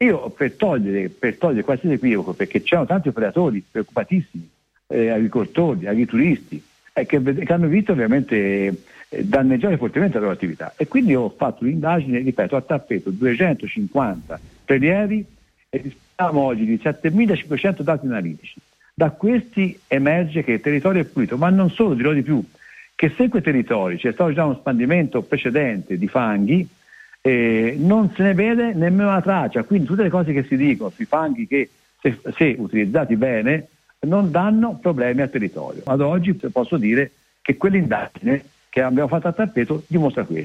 Io per togliere qualsiasi equivoco, perché c'erano tanti operatori preoccupatissimi, agricoltori, agrituristi, che hanno visto ovviamente danneggiare fortemente la loro attività, e quindi ho fatto un'indagine, ripeto, a tappeto 250 prelievi e disponiamo oggi di 7.500 dati analitici. Da questi emerge che il territorio è pulito, ma non solo, dirò di più, che se in quei territori c'è stato già uno spandimento precedente di fanghi, non se ne vede nemmeno una traccia. Quindi tutte le cose che si dicono sui fanghi, che se utilizzati bene non danno problemi al territorio. Ad oggi posso dire che quell'indagine che abbiamo fatto a tappeto dimostra questo.